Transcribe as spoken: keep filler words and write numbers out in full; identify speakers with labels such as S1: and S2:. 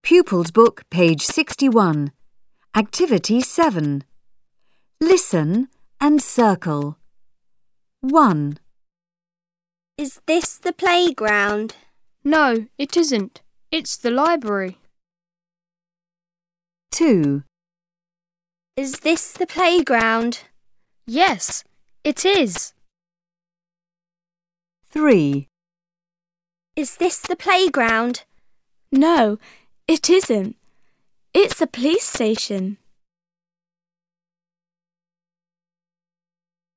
S1: Pupils Book, page sixty-one. Activity seven. Listen and circle. one.
S2: Is this the playground?
S3: No, it isn't. It's the library.
S1: two.
S2: Is this the playground?
S3: Yes, it is.
S1: three.
S2: Is this the playground?
S4: No, it isn't. It's a police station.